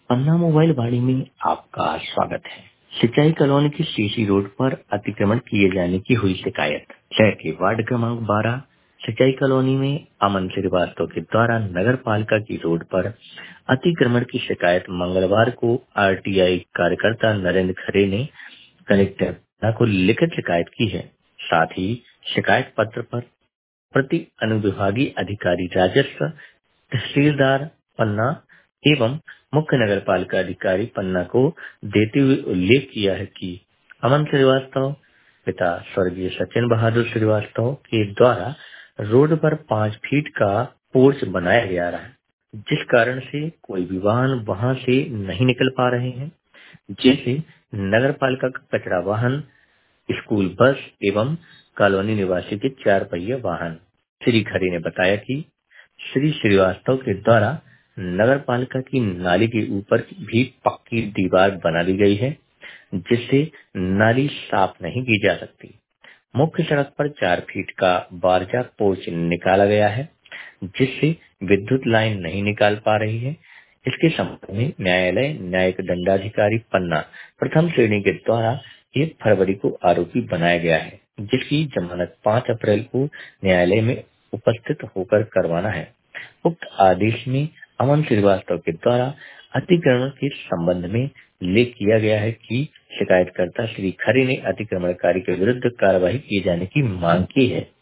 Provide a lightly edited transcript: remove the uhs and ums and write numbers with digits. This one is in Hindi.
पन्ना मोबाइल वाणी में आपका स्वागत है। सिंचाई कॉलोनी की सीसी रोड पर अतिक्रमण किए जाने की हुई शिकायत। शहर के वार्ड क्रमांक 12 सिंचाई कॉलोनी में अमन श्रीवास्तव के द्वारा नगर पालिका की रोड पर अतिक्रमण की शिकायत मंगलवार को आरटीआई कार्यकर्ता नरेंद्र खरे ने कलेक्टर को लिखित शिकायत की है। साथ ही शिकायत पत्र पर प्रति अनुविभागीय अधिकारी राजस्व तहसीलदार पन्ना एवं मुख्य नगर पालिका अधिकारी पन्ना को देते हुए उल्लेख किया है कि अमन श्रीवास्तव पिता स्वर्गीय सचिन बहादुर श्रीवास्तव के द्वारा रोड पर 5 फीट का पोर्च बनाया गया रहा है, जिस कारण से कोई भी वाहन वहां से नहीं निकल पा रहे हैं, जैसे नगर पालिका का कचरा वाहन, स्कूल बस एवं कॉलोनी निवासी के 4 पहिया वाहन। श्री खरे ने बताया कि श्री श्रीवास्तव के द्वारा नगर पालिका की नाली के ऊपर भी पक्की दीवार बना दी गई है, जिससे नाली साफ नहीं की जा सकती। मुख्य सड़क पर 4 फीट का बारजा पोर्च निकाला गया है, जिससे विद्युत लाइन नहीं निकाल पा रही है। इसके संबंध में न्यायालय न्यायिक दंडाधिकारी पन्ना प्रथम श्रेणी के द्वारा 1 फरवरी को आरोपी बनाया गया है, जिसकी जमानत 5 अप्रैल को न्यायालय में उपस्थित होकर करवाना है। उक्त आदेश में अमन श्रीवास्तव के द्वारा अतिक्रमण के संबंध में उल्लेख किया गया है कि शिकायतकर्ता श्री खरे ने अतिक्रमणकारी के विरुद्ध कार्रवाई किए जाने की मांग की है।